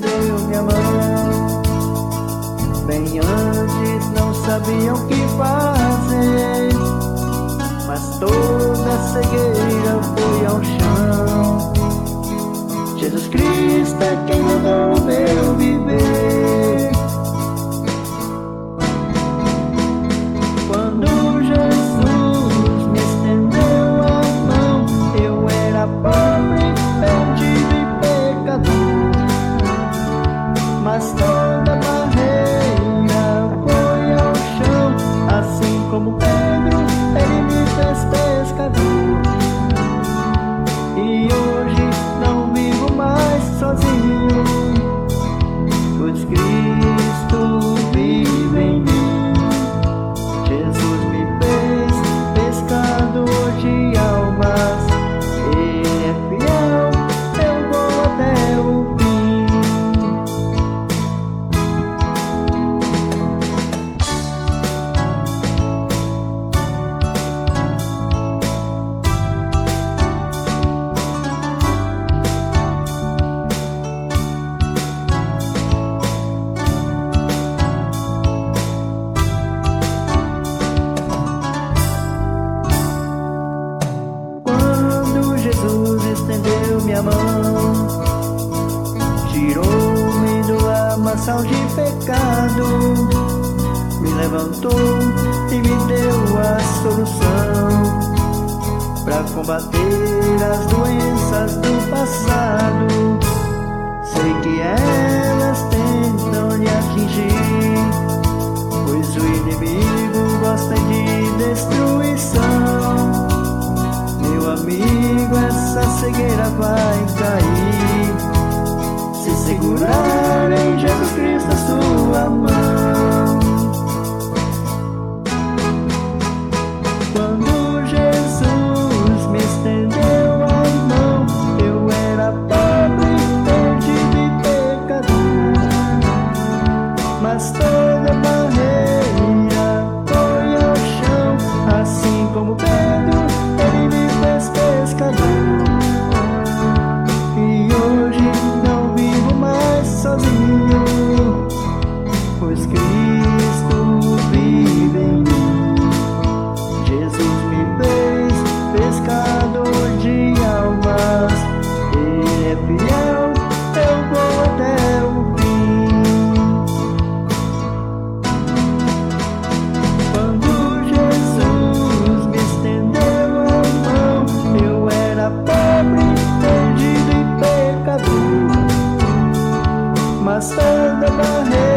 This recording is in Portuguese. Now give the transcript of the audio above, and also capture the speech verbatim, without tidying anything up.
estendeu minha mão. Bem antes não sabiam o que fazer, mas toda a cegueira foi ao chão. Jesus Cristo é quem mudou o meu viver. Quando Jesus me estendeu a mão, eu era pobre, perdido e pecador, mas toda barreira foi ao chão. Assim como Pedro, ele me fez pescador. E hoje não vivo mais sozinho, pois Cristo vive em mim. Jesus me fez pescador de almas. Ele é fiel, eu vou até o fim. Jesus estendeu minha mão, tirou-me do lamaçal de pecado, me levantou e me deu a solução para combater as doenças do passado. Sei que elas tentam lhe atingir, pois o inimigo gosta de destruição. Meu amigo, essa cegueira vai cair se segurar em Jesus Cristo a sua mão. Quando Jesus me estendeu a mão, eu era pobre, perdido e pecador, mas toda barreira foi ao chão. Assim como Pedro, ele me fez pescador. E hoje não vivo mais sozinho, pois Cristo vive em mim. Jesus me fez pescador de almas. Ele é fiel, eu vou até o fim. Quando Jesus me estendeu a mão, eu era pobre, perdido e pecador, mas toda barreira